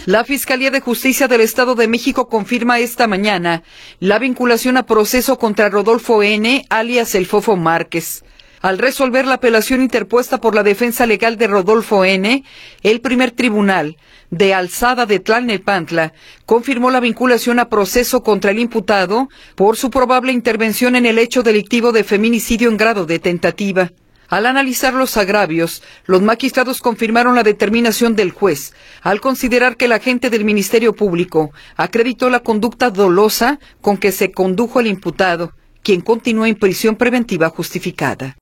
La Fiscalía de Justicia del Estado de México confirma esta mañana la vinculación a proceso contra Rodolfo N., alias El Fofo Márquez. Al resolver la apelación interpuesta por la defensa legal de Rodolfo N., el primer tribunal de alzada de Tlalnepantla confirmó la vinculación a proceso contra el imputado por su probable intervención en el hecho delictivo de feminicidio en grado de tentativa. Al analizar los agravios, los magistrados confirmaron la determinación del juez, al considerar que el agente del Ministerio Público acreditó la conducta dolosa con que se condujo el imputado, quien continúa en prisión preventiva justificada.